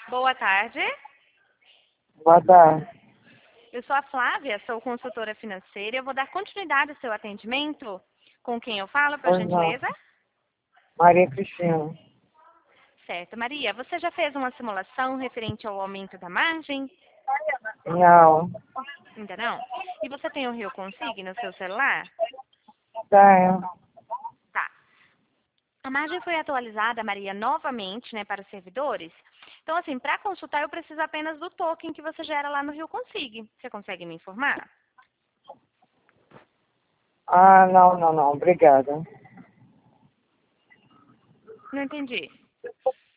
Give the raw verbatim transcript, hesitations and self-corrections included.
Boa tarde. Boa tarde. Eu sou a Flávia, sou consultora financeira. Eu vou dar continuidade ao seu atendimento. Com quem eu falo, por Pois não. gentileza? Maria Cristina. Certo. Maria, você já fez uma simulação referente ao aumento da margem? Não. Ainda não? E você tem o Rio Consig no seu celular? Tenho. Tá. A margem foi atualizada, Maria, novamente, né, para os servidores. Então, assim, para consultar, eu preciso apenas do token que você gera lá no Rio Consig. Você consegue me informar? Ah, não, não, não. Obrigada. Não entendi.